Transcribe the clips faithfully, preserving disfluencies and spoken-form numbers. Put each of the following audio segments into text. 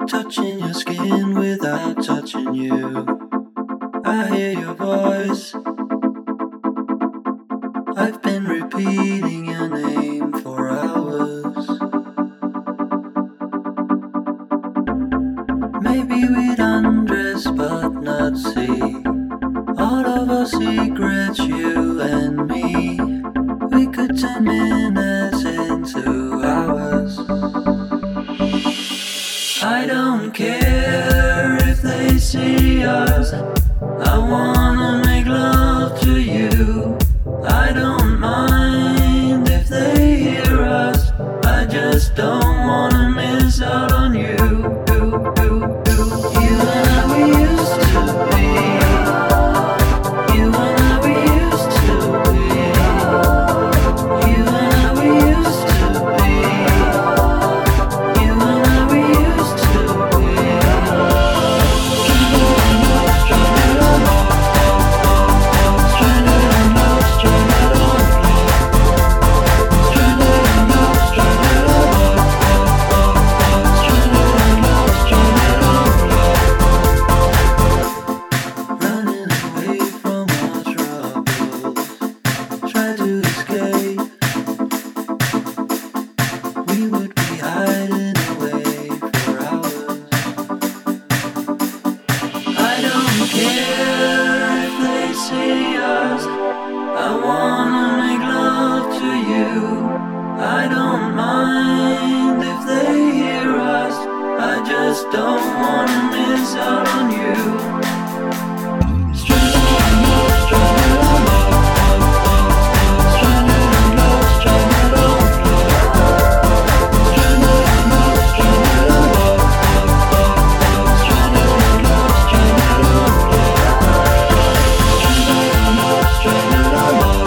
touching your skin without touching you. I hear your voice. I've been repeating your name for hours. Maybe we'd undress but not see all of our secrets, you and me. We could turn minutes into hours. I don't care if they see us. I wanna make love to you. I don't mind if they hear us. I just don't wanna miss out on you. You and I, we used to be. You and I, we used to be. You and I, we used to be. You and I, we used to be. Stranded on love, stranded on love, stranded on love, stranded on love, stranded on love, stranded on love, stranded on love. Running away from our troubles, try to escape. We would be hiding away for hours. I don't care if they see us. I wanna make love to you. I don't mind if they hear us. I just don't wanna miss out on you. Stranded on love, stranded on love, stranded on love, stranded on love, stranded on love, stranded on love, stranded on love, stranded on love, stranded on love,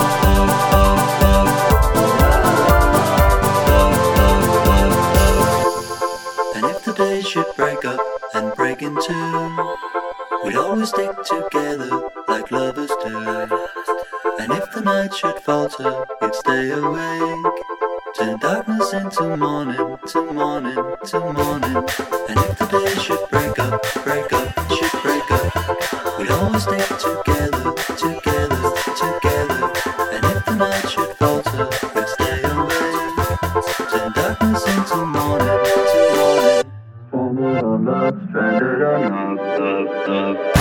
and if the day should break up and break in two, we'd always stick together like lovers do. And if the night should falter, we'd stay awake, turn darkness into morning, to morning, to morning. And if the day should break up, break up, should break up, we'd always stick together, together, together. And if the night should falter, we'd stay awake, turn darkness into morning, to morning. Stranded on love, stranded on love, love, love.